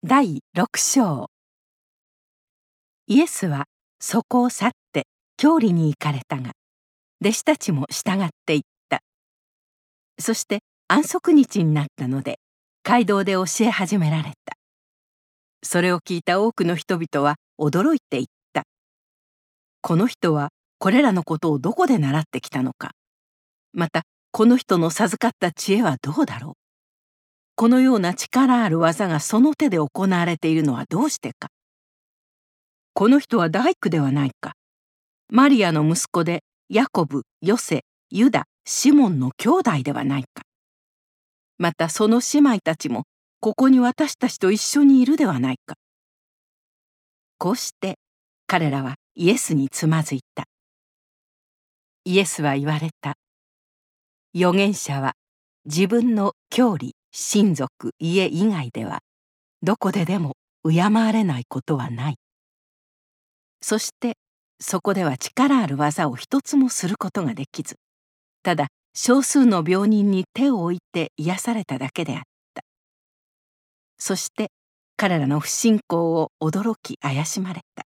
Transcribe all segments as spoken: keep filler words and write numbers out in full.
だいろく章。イエスはそこを去って教理に行かれたが、弟子たちも従って行った。そして安息日になったので、街道で教え始められた。それを聞いた多くの人々は驚いていった。この人はこれらのことをどこで習ってきたのか。またこの人の授かった知恵はどうだろう。このような力ある技がその手で行われているのはどうしてか。この人は大工ではないか。マリアの息子でヤコブ、ヨセ、ユダ、シモンの兄弟ではないか。またその姉妹たちもここに私たちと一緒にいるではないか。こうして彼らはイエスにつまずいた。イエスは言われた。預言者は自分の郷里、親族、家以外ではどこででも敬われないことはない。そしてそこでは力ある技を一つもすることができず、ただ少数の病人に手を置いて癒されただけであった。そして彼らの不信仰を驚き怪しまれた。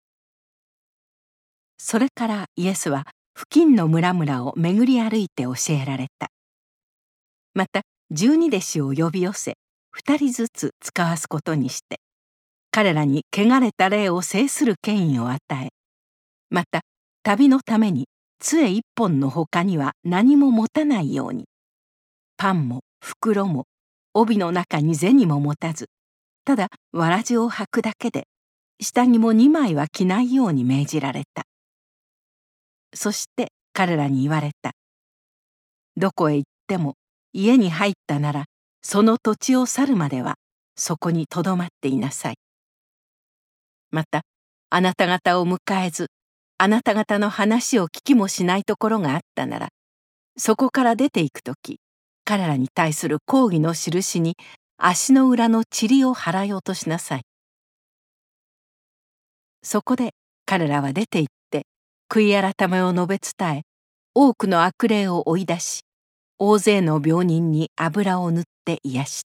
それからイエスは付近の村々を巡り歩いて教えられた。また十二弟子を呼び寄せ、二人ずつ使わすことにして、彼らに汚れた霊を制する権威を与え、また旅のために杖一本のほかには何も持たないように、パンも袋も帯の中に銭も持たず、ただわらじを履くだけで、下着も二枚は着ないように命じられた。そして彼らに言われた。どこへ行っても家に入ったなら、その土地を去るまではそこにとどまっていなさい。またあなた方を迎えず、あなた方の話を聞きもしないところがあったなら、そこから出ていくとき、彼らに対する抗議の印に足の裏の塵を払い落としなさい。そこで彼らは出て行って悔い改めを述べ伝え、多くの悪霊を追い出し、大勢の病人に油を塗って癒した。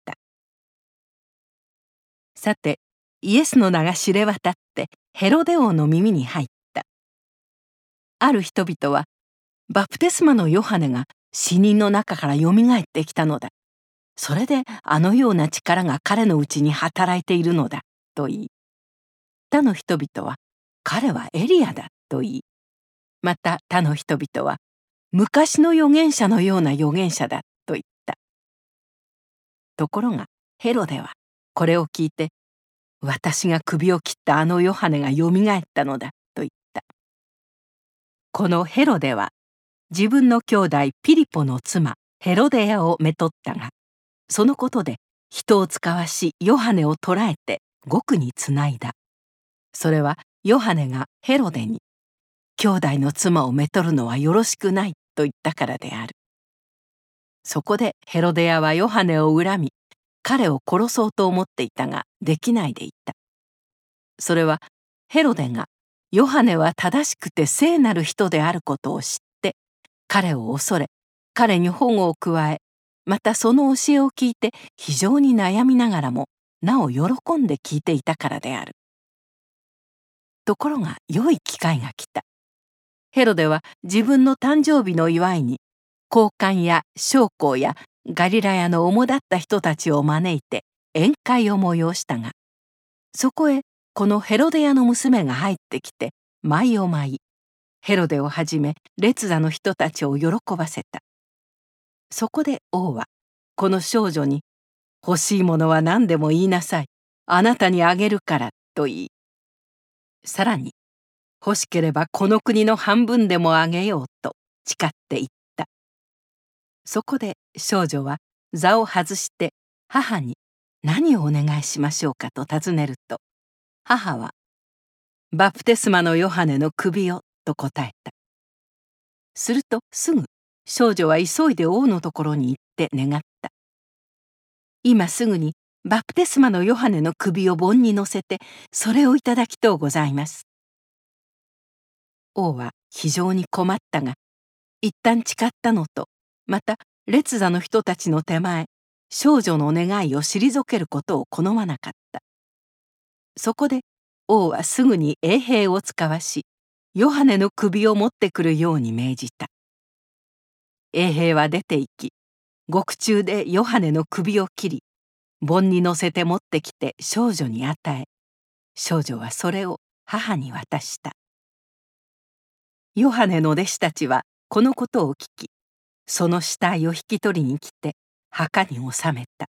さてイエスの名が知れ渡ってヘロデ王の耳に入った。ある人々は、バプテスマのヨハネが死人の中からよみがえってきたのだ。それであのような力が彼のうちに働いているのだと言い、他の人々は彼はエリアだと言い、また他の人々は昔の預言者のような預言者だと言った。ところがヘロデはこれを聞いて、私が首を切ったあのヨハネがよみがえったのだと言った。このヘロデは自分の兄弟ピリポの妻ヘロデヤをめとったが、そのことで人を使わしヨハネを捕らえて獄につないだ。それはヨハネがヘロデに、兄弟の妻をめとるのはよろしくないと言ったからである。そこでヘロデヤはヨハネを恨み、彼を殺そうと思っていたができないでいた。それはヘロデがヨハネは正しくて聖なる人であることを知って、彼を恐れ、彼に保護を加え、またその教えを聞いて非常に悩みながらもなお喜んで聞いていたからである。ところが良い機会が来た。ヘロデは自分の誕生日の祝いに高官や将校やガリラヤの主だった人たちを招いて宴会を催したが、そこへこのヘロデヤの娘が入ってきて舞を舞い、ヘロデをはじめ列座の人たちを喜ばせた。そこで王はこの少女に、欲しいものは何でも言いなさい、あなたにあげるからと言い、さらに欲しければこの国の半分でもあげようと誓って言った。そこで少女は座を外して母に何をお願いしましょうかと尋ねると、母はバプテスマのヨハネの首をと答えた。するとすぐ少女は急いで王のところに行って願った。今すぐにバプテスマのヨハネの首を盆に乗せてそれをいただきとうございます。王は非常に困ったが、一旦誓ったのと、また列座の人たちの手前、少女の願いを退けることを好まなかった。 そこで王はすぐに衛兵を遣わし、ヨハネの首を持ってくるように命じた。衛兵は出て行き、獄中でヨハネの首を切り、盆に乗せて持ってきて少女に与え、少女はそれを母に渡した。ヨハネの弟子たちはこのことを聞き、その死体を引き取りに来て墓に納めた。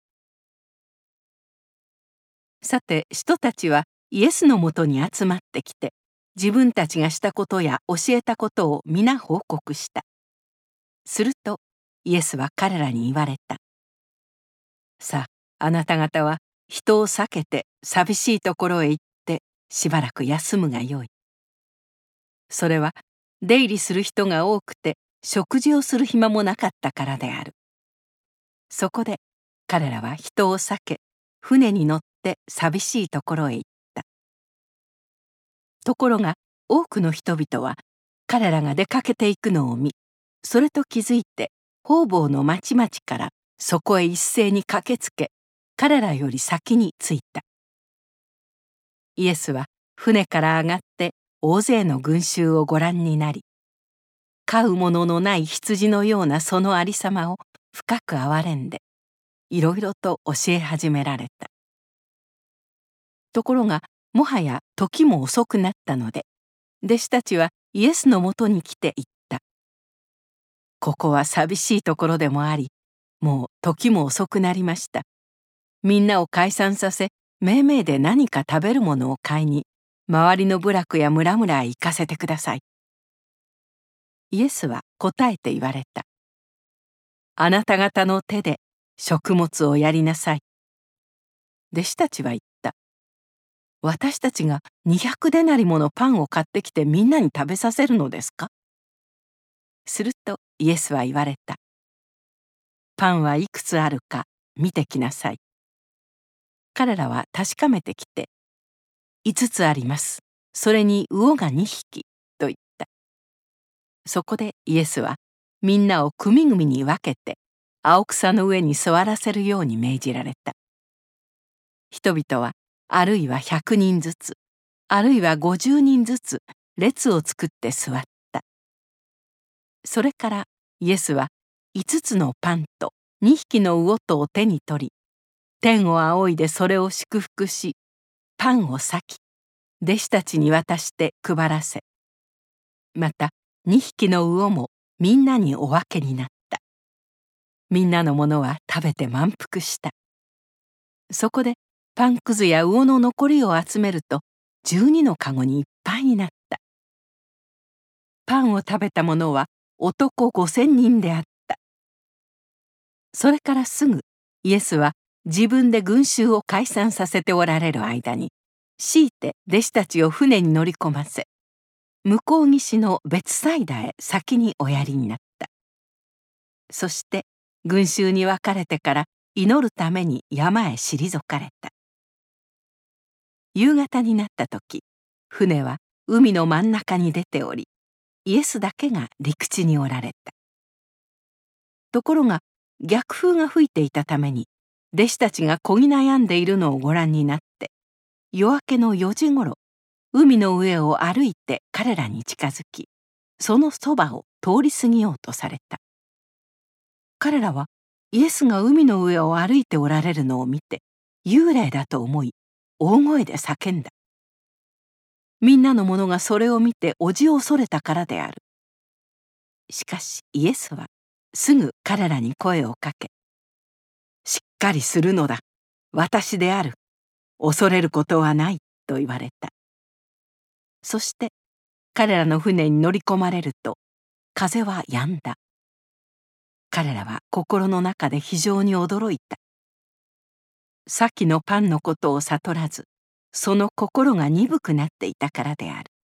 さて人たちはイエスのもとに集まってきて、自分たちがしたことや教えたことを皆報告した。するとイエスは彼らに言われた。さあ、あなた方は人を避けて寂しいところへ行ってしばらく休むがよい。それは出入りする人が多くて食事をする暇もなかったからである。そこで彼らは人を避け、船に乗って寂しいところへ行った。ところが多くの人々は彼らが出かけていくのを見、それと気づいて方々の町々からそこへ一斉に駆けつけ、彼らより先に着いた。イエスは船から上がって大勢の群衆をご覧になり、飼うもののない羊のようなそのありさまを深く憐れんで、いろいろと教え始められた。ところがもはや時も遅くなったので、弟子たちはイエスのもとに来て言った。ここは寂しいところでもあり、もう時も遅くなりました。みんなを解散させ、めいめいで何か食べるものを買いに、周りの部落や村々へ行かせてください。イエスは答えて言われた。あなた方の手で食物をやりなさい。弟子たちは言った。私たちがにひゃくデナリものパンを買ってきてみんなに食べさせるのですか？するとイエスは言われた。パンはいくつあるか見てきなさい。彼らは確かめてきて、いつつあります。それに魚がにひきと言った。そこでイエスはみんなを組々に分けて青草の上に座らせるように命じられた。人々はあるいはひゃくにんずつ、あるいはごじゅうにんずつ列を作って座った。それからイエスはいつつのパンとにひきの魚とを手に取り、天を仰いでそれを祝福し、パンを裂き、弟子たちに渡して配らせ、またにひきの魚もみんなにお分けになった。みんなのものは食べて満腹した。そこでパンくずや魚の残りを集めるとじゅうにのかごにいっぱいになった。パンを食べた者は男ごせんにんであった。それからすぐイエスは自分で群衆を解散させておられる間に、強いて弟子たちを船に乗り込ませ、向こう岸のベツサイダへ先におやりになった。そして群衆に分かれてから祈るために山へ退かれた。夕方になった時、船は海の真ん中に出ており、イエスだけが陸地におられた。ところが逆風が吹いていたために、弟子たちがこぎ悩んでいるのをご覧になって、夜明けのよじごろ、海の上を歩いて彼らに近づき、そのそばを通り過ぎようとされた。彼らはイエスが海の上を歩いておられるのを見て、幽霊だと思い、大声で叫んだ。みんなの者がそれを見ておじを恐れたからである。しかしイエスはすぐ彼らに声をかけ、しっかりするのだ。私である。恐れることはないと言われた。そして彼らの船に乗り込まれると、風は止んだ。彼らは心の中で非常に驚いた。先のパンのことを悟らず、その心が鈍くなっていたからである。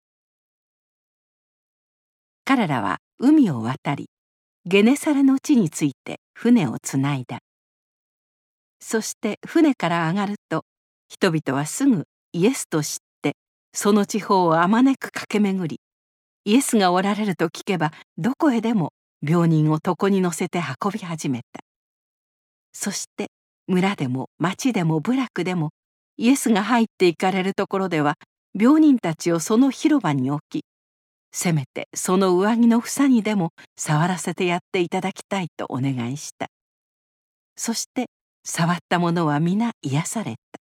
彼らは海を渡り、ゲネサレの地について船をつないだ。そして船から上がると、人々はすぐイエスと知って、その地方をあまねく駆け巡り、イエスがおられると聞けばどこへでも病人を床に乗せて運び始めた。そして村でも町でも部落でもイエスが入っていかれるところでは病人たちをその広場に置き、せめてその上着の房にでも触らせてやっていただきたいとお願いした。そして触った者は皆癒された。